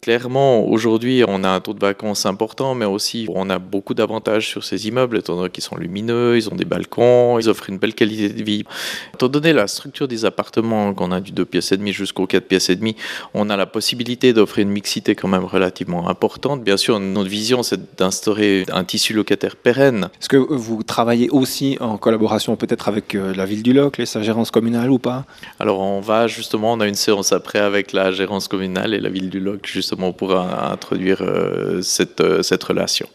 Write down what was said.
clairement, aujourd'hui, on a un taux de vacances important, mais aussi on a beaucoup d'avantages sur ces immeubles, étant donné qu'ils sont lumineux, ils ont des balcons, ils offrent une belle qualité de vie. Étant donné la structure des appartements, qu'on a du 2 pièces et demie jusqu'au 4 pièces et demie, on a la possibilité d'offrir une mixité quand même relativement importante. Bien sûr, notre vision, c'est d'instaurer un tissu locataire pérenne. Est-ce que vous travaillez aussi en collaboration peut-être avec la ville du Locle et sa gérance communale ou pas? Alors on a une séance après avec la gérance communale et la ville du Locle justement pour introduire cette relation.